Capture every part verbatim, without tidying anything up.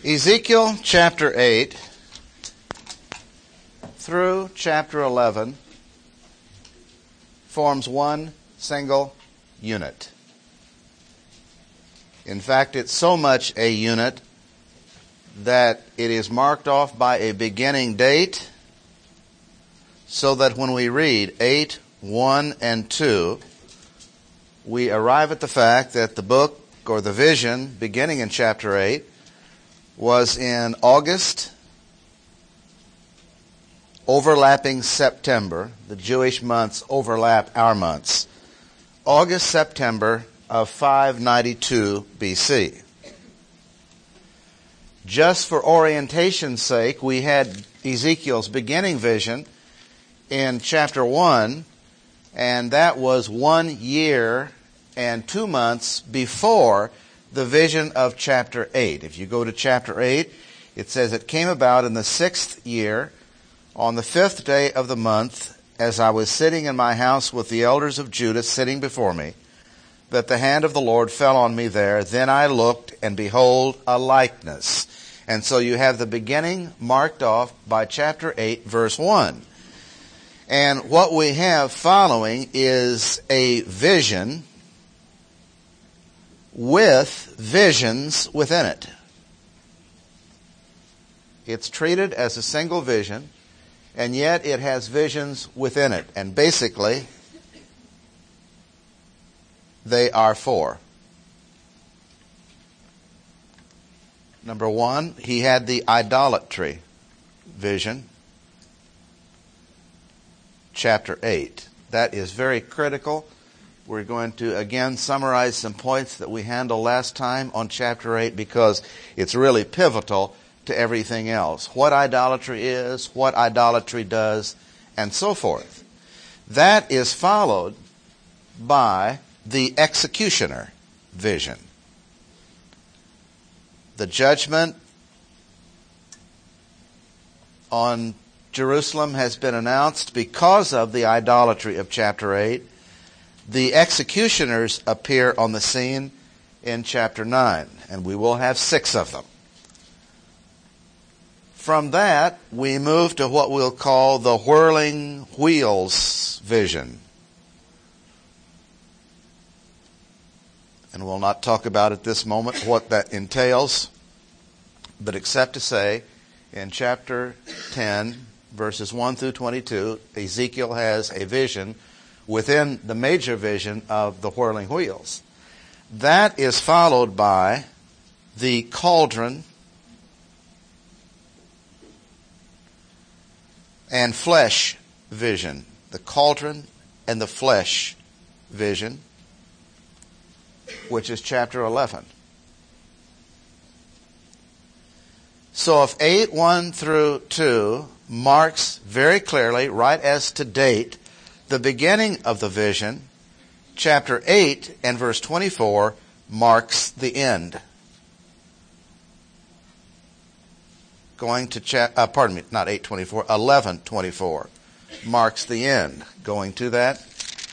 Ezekiel chapter eight through chapter eleven forms one single unit. In fact, it's so much a unit that it is marked off by a beginning date, so that when we read eight, one, and two, we arrive at the fact that the book or the vision beginning in chapter eight was in August, overlapping September. The Jewish months overlap our months. August, September of five ninety-two B C. Just for orientation's sake, we had Ezekiel's beginning vision in chapter one, and that was one year and two months before the vision of chapter eight. If you go to chapter eight, it says, "It came about in the sixth year, on the fifth day of the month, as I was sitting in my house with the elders of Judah sitting before me, that the hand of the Lord fell on me there. Then I looked, and behold, a likeness." And so you have the beginning marked off by chapter eight, verse one. And what we have following is a vision with visions within it. It's treated as a single vision, and yet it has visions within it. And basically, they are four. Number one, he had the idolatry vision. Chapter eight. That is very critical. We're going to again summarize some points that we handled last time on chapter eight because it's really pivotal to everything else. What idolatry is, what idolatry does, and so forth. That is followed by the executioner vision. The judgment on Jerusalem has been announced because of the idolatry of chapter eight. The executioners appear on the scene in chapter nine, and we will have six of them. From that, we move to what we'll call the whirling wheels vision. And we'll not talk about at this moment what that entails, but except to say, in chapter ten, verses one through twenty-two, Ezekiel has a vision within the major vision of the whirling wheels. That is followed by the cauldron and flesh vision. The cauldron and the flesh vision, which is chapter eleven. So if eight, one through two marks very clearly, right as to date, the beginning of the vision, chapter eight and verse twenty-four marks the end. Going to cha- uh, pardon me, not eight twenty-four, eleven twenty-four marks the end. Going to that,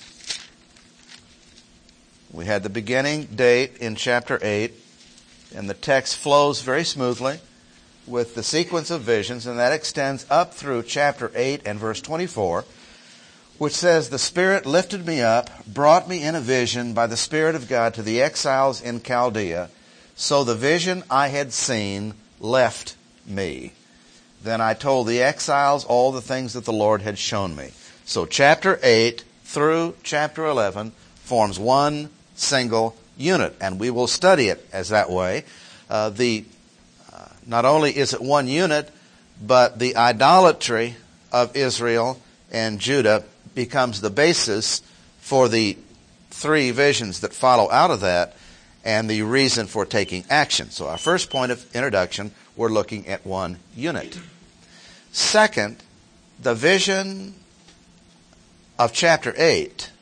we had the beginning date in chapter eight, and the text flows very smoothly with the sequence of visions, and that extends up through chapter eight and verse twenty-four, which says, "The Spirit lifted me up, brought me in a vision by the Spirit of God to the exiles in Chaldea. So the vision I had seen left me. Then I told the exiles all the things that the Lord had shown me." So chapter eight through chapter eleven forms one single unit, and we will study it as that way. Uh, the uh, not only is it one unit, but the idolatry of Israel and Judah becomes the basis for the three visions that follow out of that and the reason for taking action. So our first point of introduction, we're looking at one unit. Second, the vision of chapter eight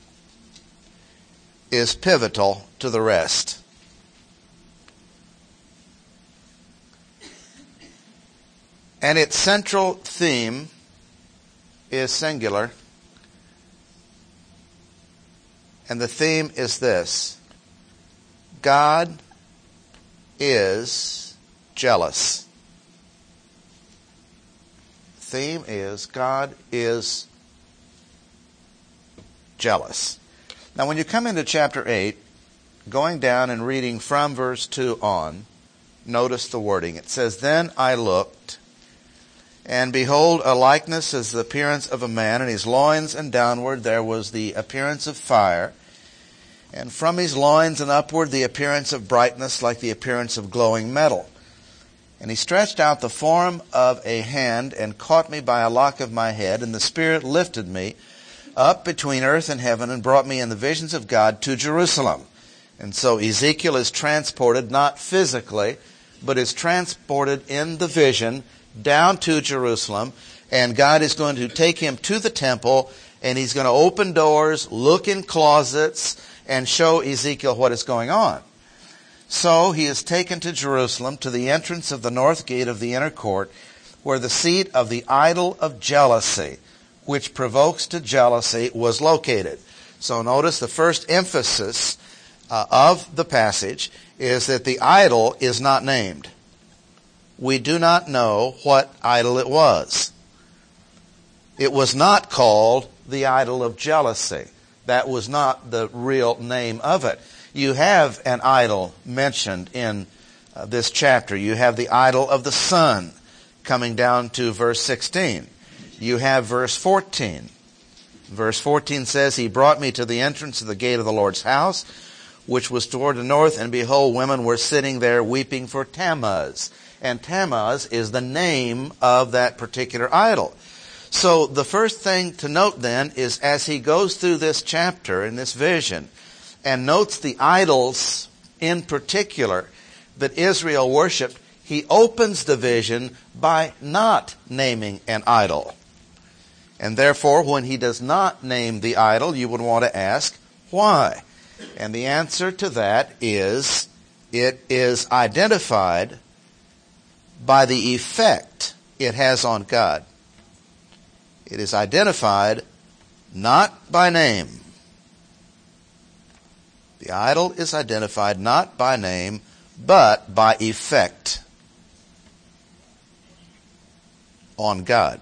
is pivotal to the rest. And its central theme is singular. And the theme is this: God is jealous. Theme is God is jealous. Now when you come into chapter eight, going down and reading from verse two on, notice the wording. It says, "Then I looked, and behold, a likeness as the appearance of a man, and his loins and downward there was the appearance of fire, and from his loins and upward the appearance of brightness like the appearance of glowing metal. And he stretched out the form of a hand and caught me by a lock of my head, and the Spirit lifted me up between earth and heaven and brought me in the visions of God to Jerusalem." And so Ezekiel is transported, not physically, but is transported in the vision down to Jerusalem, and God is going to take him to the temple, and he's going to open doors, look in closets, and show Ezekiel what is going on. So he is taken to Jerusalem, to the entrance of the north gate of the inner court, where the seat of the idol of jealousy, which provokes to jealousy, was located. So notice the first emphasis uh, of the passage is that the idol is not named. We do not know what idol it was. It was not called the idol of jealousy. That was not the real name of it. You have an idol mentioned in uh, this chapter. You have the idol of the sun, coming down to verse sixteen. You have verse fourteen. Verse fourteen says, "He brought me to the entrance of the gate of the Lord's house, which was toward the north, and behold, women were sitting there weeping for Tammuz." And Tammuz is the name of that particular idol. So the first thing to note then is, as he goes through this chapter in this vision and notes the idols in particular that Israel worshipped, he opens the vision by not naming an idol. And therefore, when he does not name the idol, you would want to ask, why? And the answer to that is, it is identified by the effect it has on God. It is identified not by name. The idol is identified not by name, but by effect on God.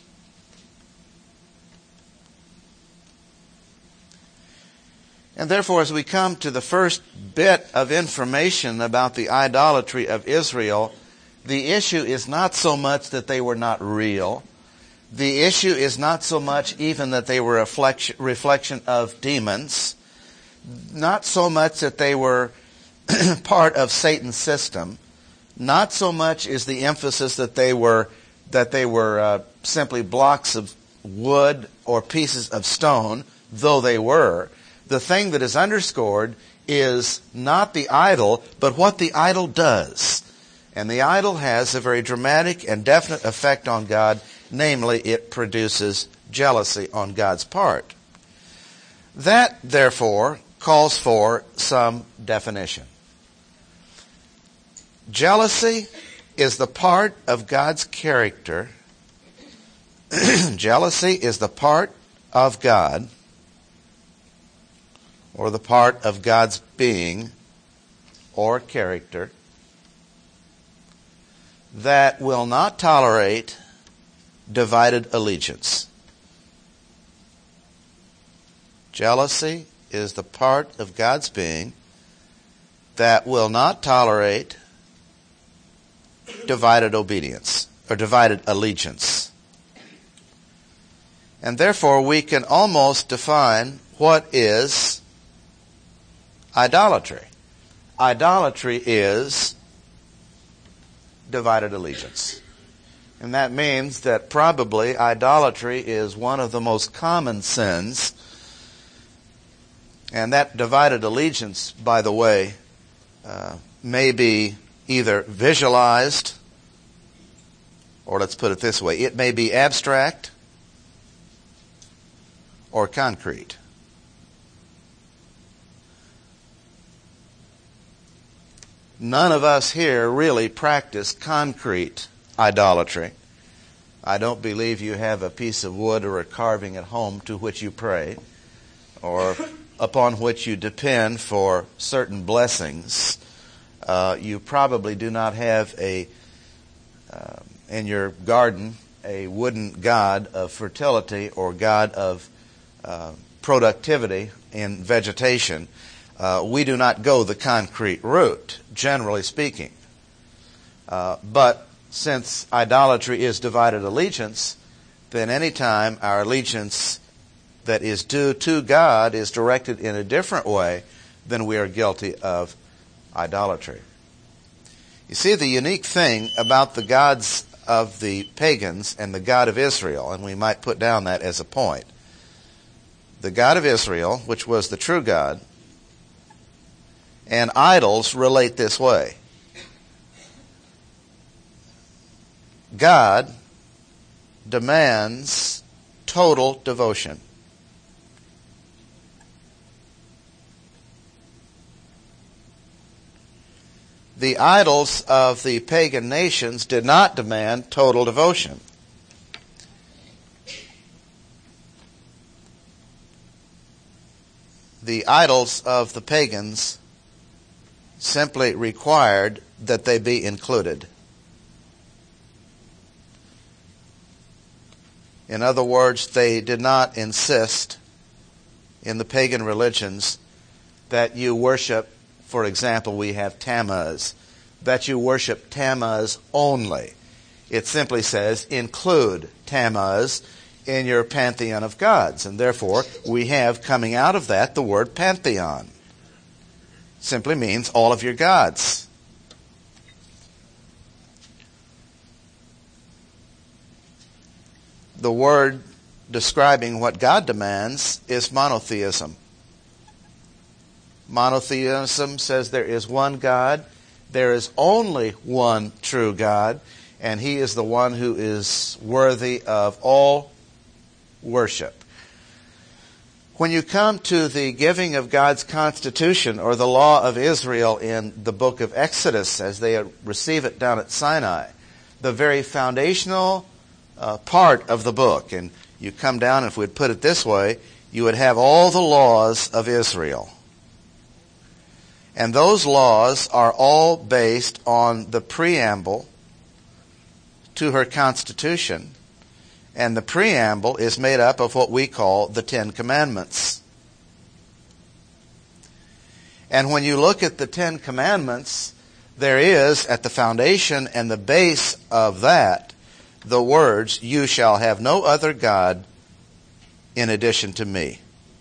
And therefore, as we come to the first bit of information about the idolatry of Israel, the issue is not so much that they were not real. The issue is not so much even that they were a reflection, reflection of demons. Not so much that they were part of Satan's system. Not so much is the emphasis that they were that they were uh, simply blocks of wood or pieces of stone, though they were. The thing that is underscored is not the idol, but what the idol does. And the idol has a very dramatic and definite effect on God, namely, it produces jealousy on God's part. That, therefore, calls for some definition. Jealousy is the part of God's character. Jealousy is the part of God, or the part of God's being or character, that will not tolerate divided allegiance. Jealousy is the part of God's being that will not tolerate divided obedience or divided allegiance. And therefore we can almost define what is idolatry. Idolatry is divided allegiance. And that means that probably idolatry is one of the most common sins. And that divided allegiance, by the way, uh, may be either visualized, or let's put it this way, it may be abstract or concrete. None of us here really practice concrete idolatry. I don't believe you have a piece of wood or a carving at home to which you pray, or upon which you depend for certain blessings. uh, you probably do not have a uh, in your garden a wooden god of fertility or god of uh, productivity in vegetation. Uh, we do not go the concrete route, generally speaking. Uh, but since idolatry is divided allegiance, then any time our allegiance that is due to God is directed in a different way, then we are guilty of idolatry. You see, the unique thing about the gods of the pagans and the God of Israel, and we might put down that as a point. The God of Israel, which was the true God, and idols relate this way. God demands total devotion. The idols of the pagan nations did not demand total devotion. The idols of the pagans simply required that they be included. In other words, they did not insist in the pagan religions that you worship, for example, we have Tammuz, that you worship Tammuz only. It simply says, include Tammuz in your pantheon of gods. And therefore, we have coming out of that the word pantheon. Simply means all of your gods. The word describing what God demands is monotheism. Monotheism says there is one God, there is only one true God, and He is the one who is worthy of all worship. When you come to the giving of God's constitution or the law of Israel in the book of Exodus as they receive it down at Sinai, the very foundational uh, part of the book, and you come down, if we'd put it this way, you would have all the laws of Israel. And those laws are all based on the preamble to her constitution. And the preamble is made up of what we call the Ten Commandments. And when you look at the Ten Commandments, there is at the foundation and the base of that the words, "You shall have no other God in addition to me."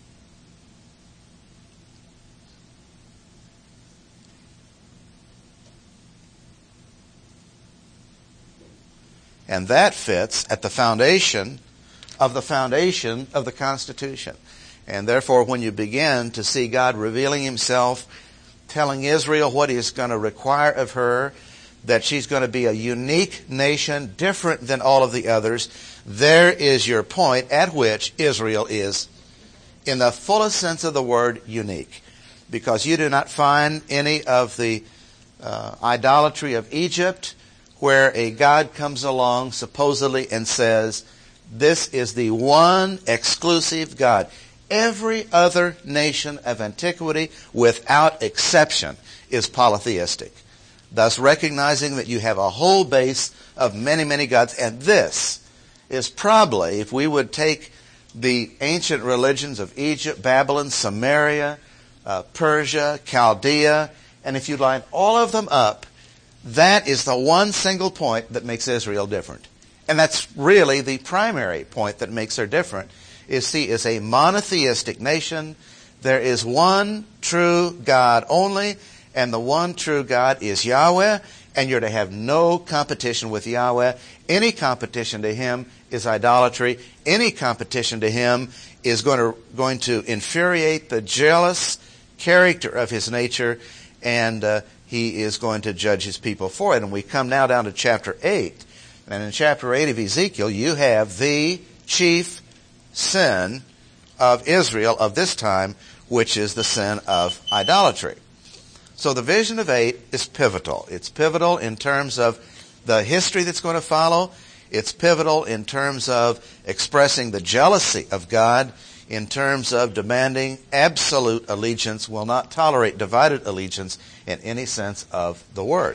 And that fits at the foundation of the foundation of the Constitution. And therefore, when you begin to see God revealing Himself, telling Israel what He is going to require of her, that she's going to be a unique nation, different than all of the others, there is your point at which Israel is, in the fullest sense of the word, unique. Because you do not find any of the uh, idolatry of Egypt, where a God comes along supposedly and says, this is the one exclusive God. Every other nation of antiquity, without exception, is polytheistic. Thus recognizing that you have a whole base of many, many gods. And this is probably, if we would take the ancient religions of Egypt, Babylon, Samaria, uh, Persia, Chaldea, and if you line all of them up, that is the one single point that makes Israel different. And that's really the primary point that makes her different. Is see, is a monotheistic nation. There is one true God only, and the one true God is Yahweh, and you're to have no competition with Yahweh. Any competition to Him is idolatry. Any competition to Him is going to, going to infuriate the jealous character of His nature, and uh, He is going to judge His people for it. And we come now down to chapter eight. And in chapter eight of Ezekiel, you have the chief sin of Israel of this time, which is the sin of idolatry. So the vision of eight is pivotal. It's pivotal in terms of the history that's going to follow. It's pivotal in terms of expressing the jealousy of God in terms of demanding absolute allegiance, will not tolerate divided allegiance in any sense of the word.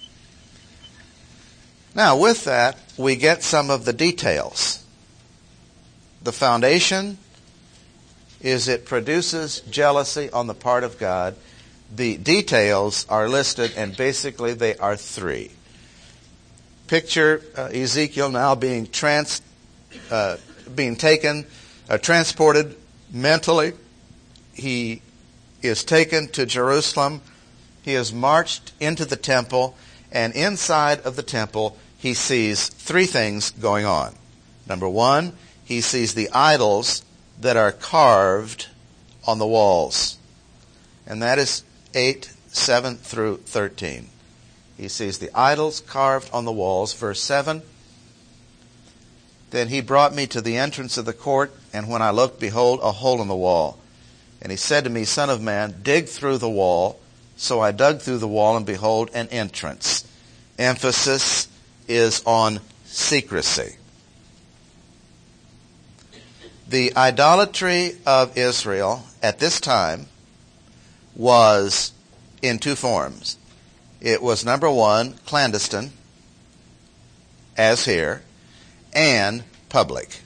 Now, with that, we get some of the details. The foundation is it produces jealousy on the part of God. The details are listed, and basically they are three. Picture uh, Ezekiel now being trans, uh, being taken, uh, transported mentally. He is taken to Jerusalem. He is marched into the temple, and inside of the temple he sees three things going on. Number one, he sees the idols that are carved on the walls. And that is eight, seven through thirteen. He sees the idols carved on the walls. Verse seven, then he brought me to the entrance of the court, and when I looked, behold, a hole in the wall. And he said to me, Son of man, dig through the wall. So I dug through the wall, and behold, an entrance. Emphasis is on secrecy. The idolatry of Israel at this time was in two forms. It was, number one, clandestine, as here, and public.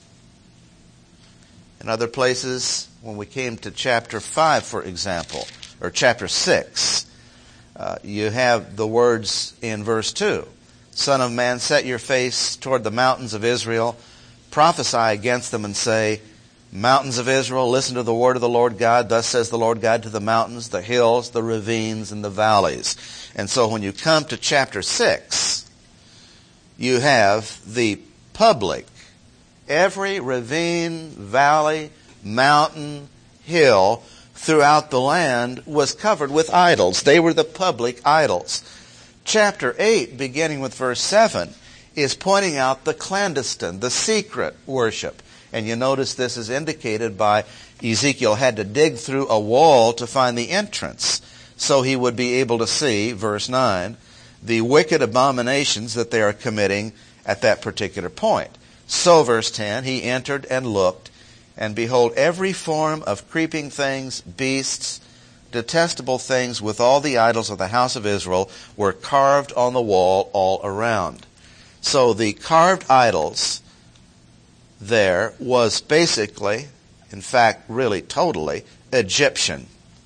In other places, when we came to chapter five, for example, or chapter six, uh, you have the words in verse two. Son of man, set your face toward the mountains of Israel, prophesy against them and say, Mountains of Israel, listen to the word of the Lord God. Thus says the Lord God to the mountains, the hills, the ravines, and the valleys. And so when you come to chapter six, you have the public. Every ravine, valley, mountain, hill throughout the land was covered with idols. They were the public idols. Chapter eight, beginning with verse seven, is pointing out the clandestine, the secret worship. And you notice this is indicated by Ezekiel had to dig through a wall to find the entrance, so he would be able to see, verse nine, the wicked abominations that they are committing at that particular point. So, verse ten, he entered and looked, and behold, every form of creeping things, beasts, detestable things with all the idols of the house of Israel were carved on the wall all around. So the carved idols there was basically, in fact, really totally, Egyptian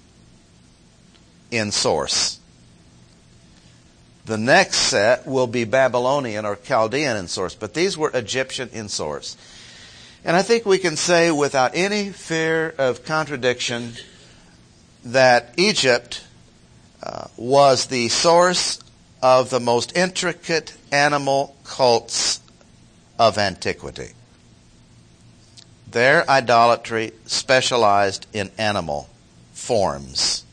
in source. The next set will be Babylonian or Chaldean in source, but these were Egyptian in source. And I think we can say without any fear of contradiction that Egypt uh, was the source of the most intricate animal cults of antiquity. Their idolatry specialized in animal forms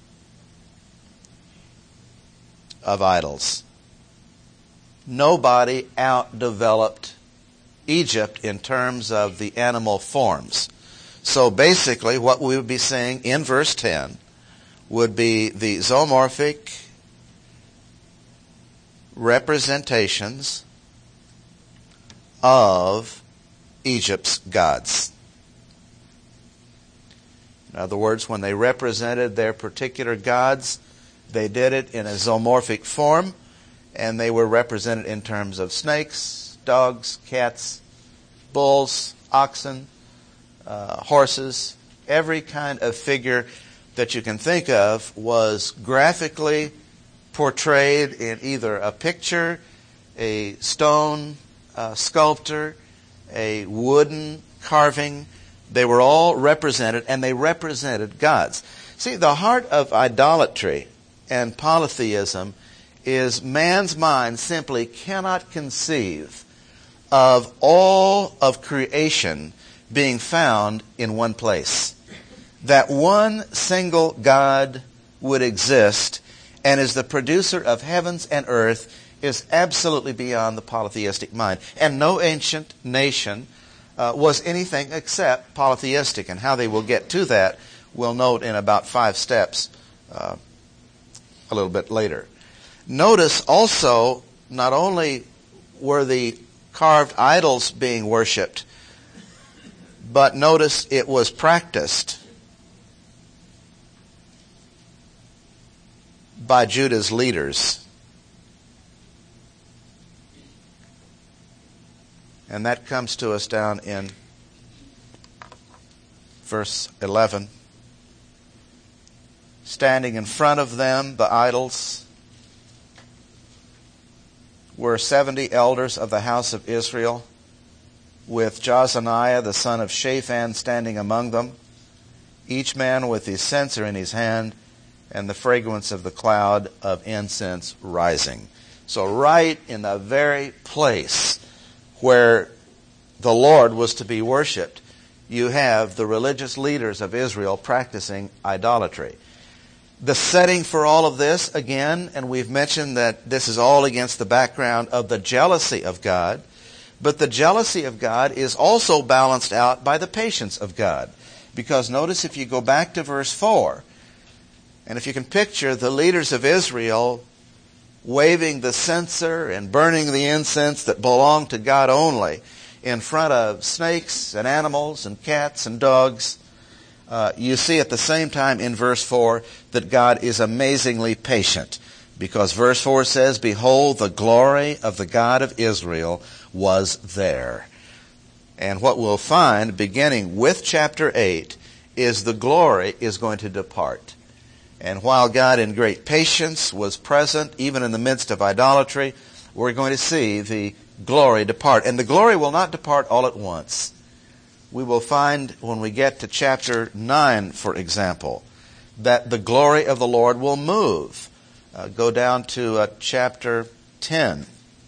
of idols. Nobody outdeveloped Egypt in terms of the animal forms. So basically what we would be seeing in verse ten would be the zoomorphic representations of Egypt's gods. In other words, when they represented their particular gods, they did it in a zoomorphic form, and they were represented in terms of snakes, dogs, cats, bulls, oxen, uh, horses. Every kind of figure that you can think of was graphically portrayed in either a picture, a stone uh, sculpture, a wooden carving. They were all represented, and they represented gods. See, the heart of idolatry and polytheism is man's mind simply cannot conceive of all of creation being found in one place. That one single God would exist and is the producer of heavens and earth is absolutely beyond the polytheistic mind. And no ancient nation uh, was anything except polytheistic. And how they will get to that, we'll note in about five steps uh, a little bit later. Notice also, not only were the carved idols being worshipped, But notice it was practiced by Judah's leaders. And that comes to us down in verse eleven. Standing in front of them, the idols, were seventy elders of the house of Israel, with Jozaniah the son of Shaphan standing among them, each man with his censer in his hand, and the fragrance of the cloud of incense rising. So right in the very place where the Lord was to be worshipped, you have the religious leaders of Israel practicing idolatry. The setting for all of this, again, and we've mentioned that this is all against the background of the jealousy of God, but the jealousy of God is also balanced out by the patience of God. Because notice if you go back to verse four, and if you can picture the leaders of Israel waving the censer and burning the incense that belonged to God only in front of snakes and animals and cats and dogs, uh, you see at the same time in verse four that God is amazingly patient. Because verse four says, "Behold, the glory of the God of Israel was there." And what we'll find, beginning with chapter eight, is the glory is going to depart. And while God in great patience was present, even in the midst of idolatry, we're going to see the glory depart. And the glory will not depart all at once. We will find when we get to chapter nine, for example, that the glory of the Lord will move. Uh, go down to uh, chapter ten.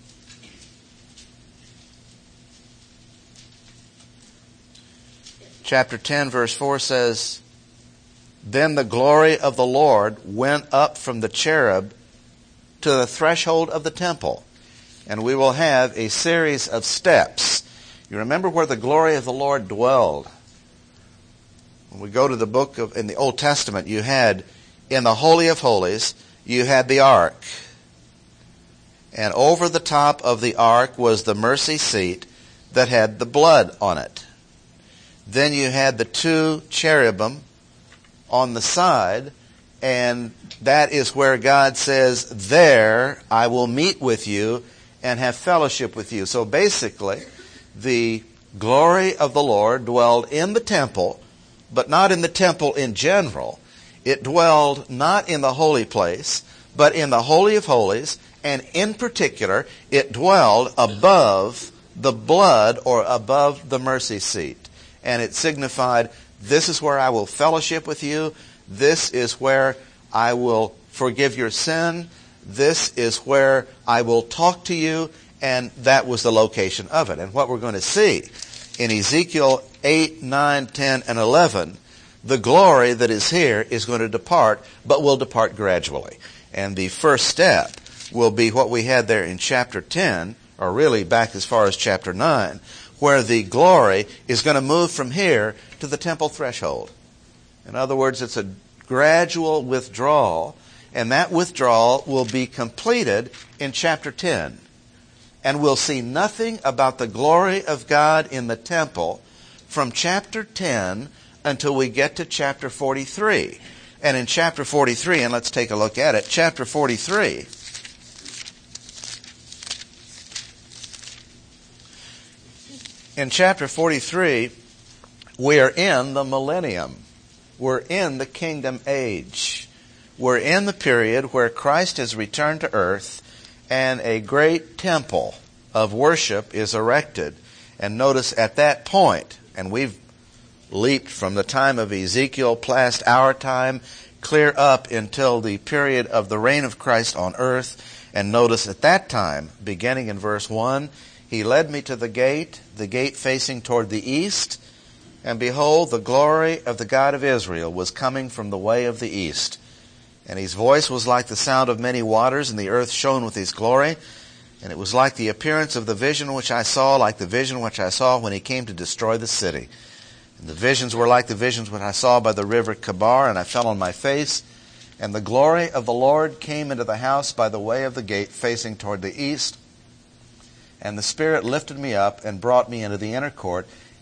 Chapter ten, verse four says, "Then the glory of the Lord went up from the cherub to the threshold of the temple." And we will have a series of steps. You remember where the glory of the Lord dwelled. When we go to the book of, in the Old Testament, you had, in the Holy of Holies, you had the ark. And over the top of the ark was the mercy seat that had the blood on it. Then you had the two cherubim on the side, and that is where God says, "There I will meet with you and have fellowship with you." So basically, the glory of the Lord dwelled in the temple, but not in the temple in general. It dwelled not in the holy place, but in the Holy of Holies, and in particular, it dwelled above the blood or above the mercy seat. And it signified, this is where I will fellowship with you. This is where I will forgive your sin. This is where I will talk to you. And that was the location of it. And what we're going to see in Ezekiel eight, nine, ten, and eleven, the glory that is here is going to depart, but will depart gradually. And the first step will be what we had there in chapter ten, or really back as far as chapter nine, where the glory is going to move from here to the temple threshold. In other words, it's a gradual withdrawal, and that withdrawal will be completed in chapter ten. And we'll see nothing about the glory of God in the temple from chapter ten until we get to chapter forty-three. And in chapter forty-three, and let's take a look at it, chapter forty-three, in chapter forty-three, we are in the millennium. We're in the kingdom age. We're in the period where Christ has returned to earth and a great temple of worship is erected. And notice at that point, and we've leaped from the time of Ezekiel past our time clear up until the period of the reign of Christ on earth. And notice at that time, beginning in verse one, "He led me to the gate, the gate facing toward the east, and behold, the glory of the God of Israel was coming from the way of the east. And his voice was like the sound of many waters, and the earth shone with his glory. And it was like the appearance of the vision which I saw, like the vision which I saw when he came to destroy the city. And the visions were like the visions which I saw by the river Kebar, and I fell on my face. And the glory of the Lord came into the house by the way of the gate facing toward the east. And the Spirit lifted me up and brought me into the inner court.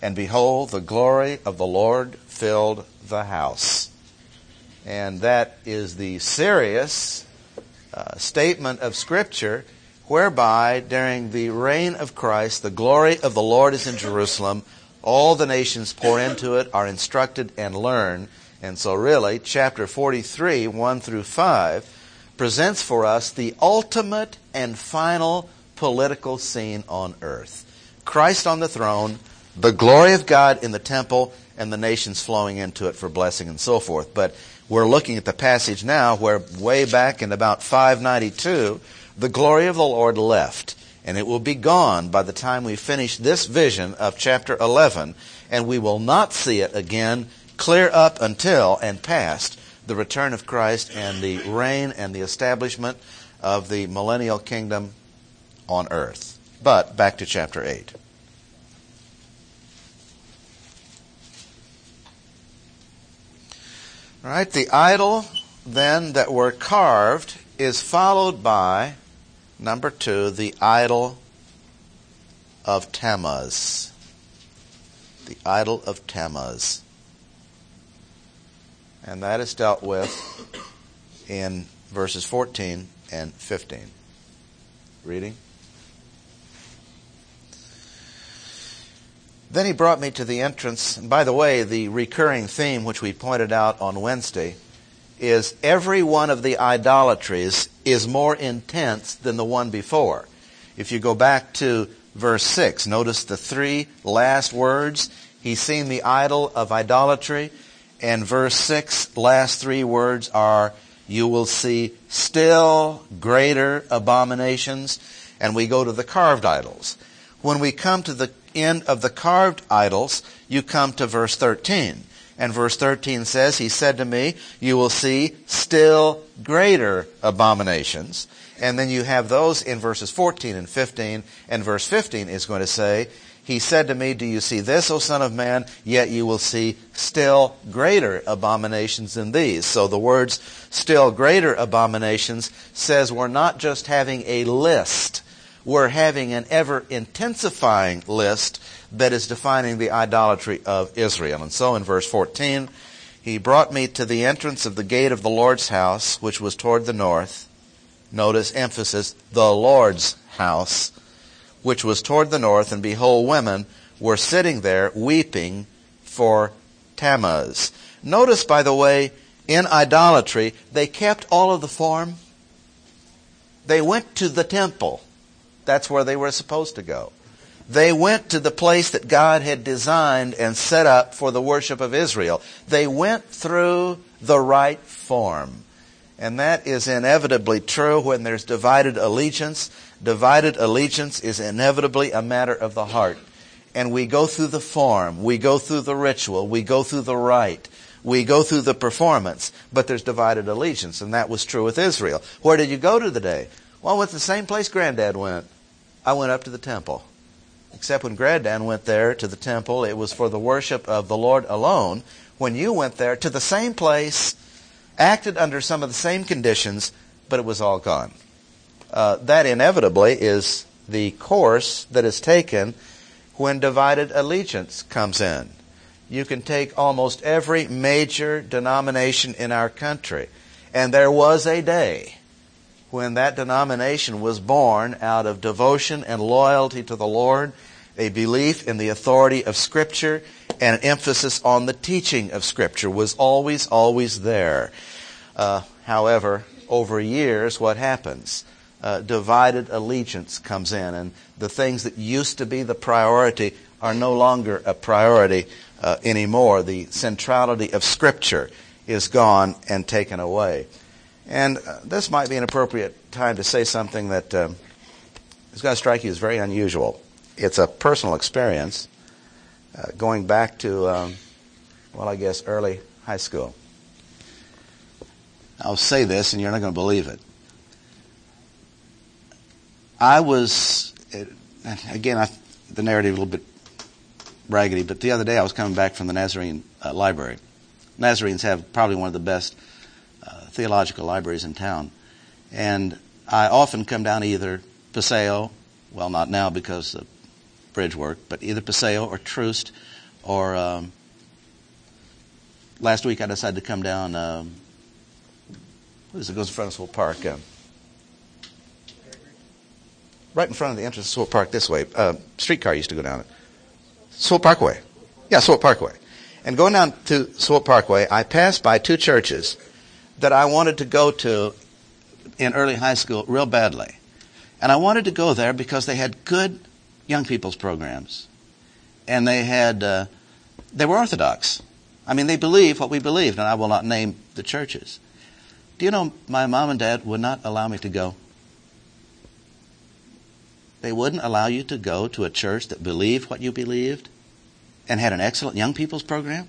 and behold, the glory of the Lord filled the house. And that is the serious uh, statement of Scripture whereby during the reign of Christ, the glory of the Lord is in Jerusalem. All the nations pour into it, are instructed and learn. And so really, chapter forty-three, one through five, presents for us the ultimate and final political scene on earth. Christ on the throne, the glory of God in the temple, and the nations flowing into it for blessing and so forth. But we're looking at the passage now where way back in about five ninety-two, the glory of the Lord left. And it will be gone by the time we finish this vision of chapter eleven. And we will not see it again clear up until and past the return of Christ and the reign and the establishment of the millennial kingdom on earth. But back to chapter eight. All right, the idol then that were carved is followed by, number two, the idol of Tammuz. The idol of Tammuz. And that is dealt with in verses fourteen and fifteen. Reading. Then he brought me to the entrance. And by the way, the recurring theme which we pointed out on Wednesday is every one of the idolatries is more intense than the one before. If you go back to verse six, notice the three last words. He's seen the idol of idolatry. And verse six, last three words are, you will see still greater abominations. And we go to the carved idols. When we come to the end of the carved idols, you come to verse thirteen. And verse thirteen says, he said to me, you will see still greater abominations. And then you have those in verses fourteen and fifteen. And verse fifteen is going to say, he said to me, do you see this, O son of man? Yet you will see still greater abominations than these. So the words still greater abominations says we're not just having a list. We're having an ever-intensifying list that is defining the idolatry of Israel. And so in verse fourteen, he brought me to the entrance of the gate of the Lord's house, which was toward the north. Notice, emphasis, the Lord's house, which was toward the north, and behold, women were sitting there weeping for Tammuz. Notice, by the way, in idolatry, they kept all of the form. They went to the temple. That's where they were supposed to go. They went to the place that God had designed and set up for the worship of Israel. They went through the right form. And that is inevitably true when there's divided allegiance. Divided allegiance is inevitably a matter of the heart. And we go through the form. We go through the ritual. We go through the rite. We go through the performance. But there's divided allegiance. And that was true with Israel. Where did you go to today? Well, I went to the same place Granddad went. I went up to the temple. Except when Granddad went there to the temple, it was for the worship of the Lord alone. When you went there to the same place, acted under some of the same conditions, but it was all gone. Uh, that inevitably is the course that is taken when divided allegiance comes in. You can take almost every major denomination in our country, and there was a day when that denomination was born out of devotion and loyalty to the Lord, a belief in the authority of Scripture, and an emphasis on the teaching of Scripture was always, always there. Uh, however, over years, what happens? Uh, divided allegiance comes in, and the things that used to be the priority are no longer a priority uh, anymore. The centrality of Scripture is gone and taken away. And uh, this might be an appropriate time to say something that um, is going to strike you as very unusual. It's a personal experience uh, going back to, um, well, I guess early high school. I'll say this, and you're not going to believe it. I was, again, I, the narrative a little bit raggedy, but the other day I was coming back from the Nazarene uh, library. Nazarenes have probably one of the best uh, theological libraries in town. And I often come down to either Paseo, well, not now because the bridge work, but either Paseo or Troost or um, last week I decided to come down, um, what is it, goes in front of Swope Park? Um, right in front of the entrance of Swope Park this way. Uh, streetcar used to go down it. Swope Parkway. Yeah, Swope Parkway. And going down to Swope Parkway, I passed by two churches that I wanted to go to in early high school real badly. And I wanted to go there because they had good young people's programs. And they had, uh, they were Orthodox. I mean, they believe what we believed, and I will not name the churches. Do you know my mom and dad would not allow me to go? They wouldn't allow you to go to a church that believed what you believed and had an excellent young people's program?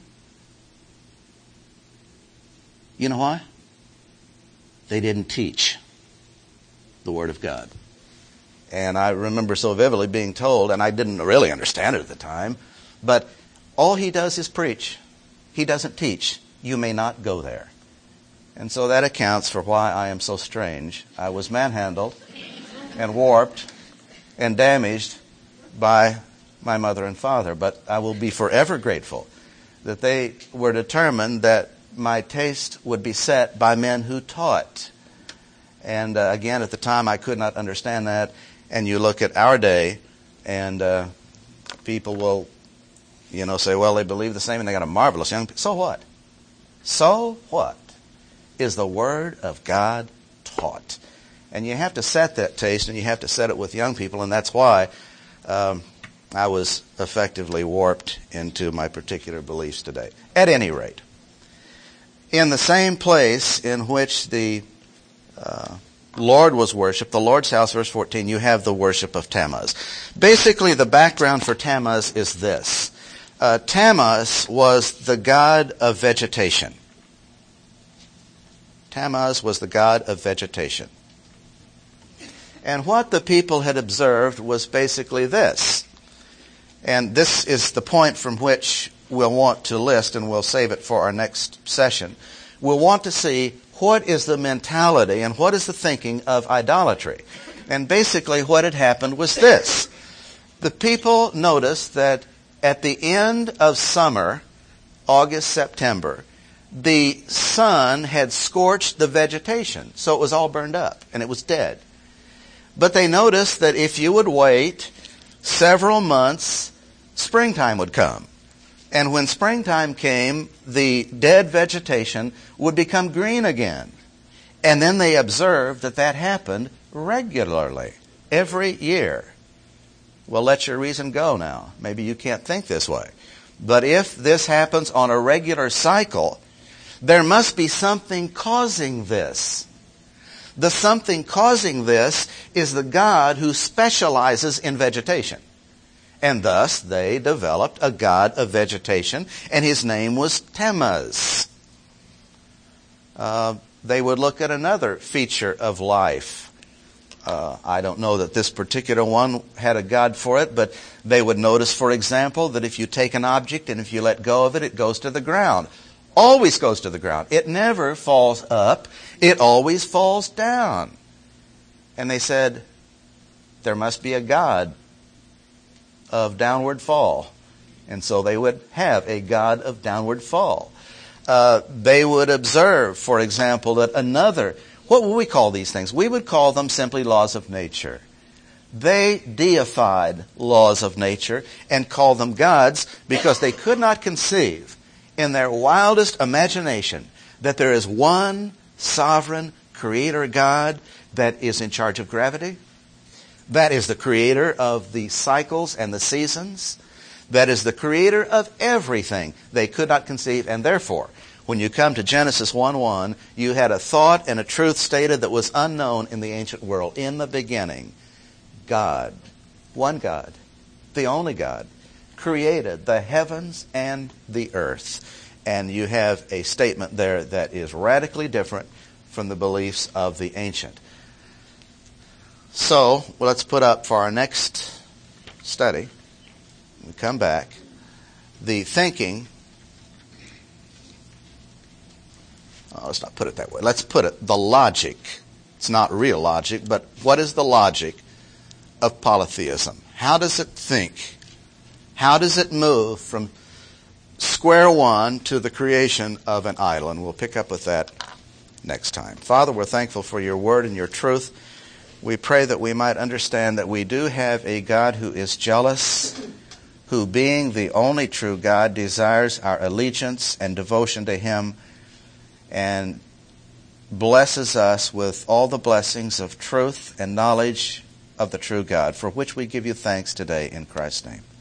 You know why? They didn't teach the Word of God. And I remember so vividly being told, and I didn't really understand it at the time, but all he does is preach. He doesn't teach. You may not go there. And so that accounts for why I am so strange. I was manhandled and warped and damaged by my mother and father. But I will be forever grateful that they were determined that my taste would be set by men who taught. And uh, again, at the time, I could not understand that. And you look at our day, and uh, people will, you know, say, well, they believe the same, and they got a marvelous young people. So what? So what? Is the Word of God taught? And you have to set that taste, and you have to set it with young people, and that's why um, I was effectively warped into my particular beliefs today. At any rate, in the same place in which the uh, Lord was worshipped, the Lord's house, verse fourteen, you have the worship of Tammuz. Basically, the background for Tammuz is this. Uh, Tammuz was the god of vegetation. Tammuz was the god of vegetation. And what the people had observed was basically this. And this is the point from which we'll want to list, and we'll save it for our next session. We'll want to see what is the mentality and what is the thinking of idolatry. And basically what had happened was this. The people noticed that at the end of summer, August, September, the sun had scorched the vegetation, so it was all burned up and it was dead. But they noticed that if you would wait several months, springtime would come. And when springtime came, the dead vegetation would become green again. And then they observed that that happened regularly, every year. Well, let your reason go now. Maybe you can't think this way. But if this happens on a regular cycle, there must be something causing this. The something causing this is the God who specializes in vegetation. And thus they developed a god of vegetation, and his name was Tammuz. Uh, they would look at another feature of life. Uh, I don't know that this particular one had a god for it, but they would notice, for example, that if you take an object and if you let go of it, it goes to the ground. Always goes to the ground. It never falls up. It always falls down. And they said, there must be a god of downward fall. And so they would have a god of downward fall. Uh, they would observe, for example, that another, what would we call these things? We would call them simply laws of nature. They deified laws of nature and called them gods because they could not conceive in their wildest imagination that there is one sovereign creator God that is in charge of gravity, that is the creator of the cycles and the seasons, that is the creator of everything. They could not conceive, and therefore, when you come to Genesis one one, you had a thought and a truth stated that was unknown in the ancient world. In the beginning, God, one God, the only God, created the heavens and the earth. And you have a statement there that is radically different from the beliefs of the ancient. So, well, let's put up for our next study, we come back, the thinking, oh, let's not put it that way. Let's put it, the logic. It's not real logic, but what is the logic of polytheism? How does it think? How does it move from square one to the creation of an idol? And we'll pick up with that next time. Father, we're thankful for your word and your truth. We pray that we might understand that we do have a God who is jealous, who, being the only true God, desires our allegiance and devotion to him, and blesses us with all the blessings of truth and knowledge of the true God, for which we give you thanks today in Christ's name.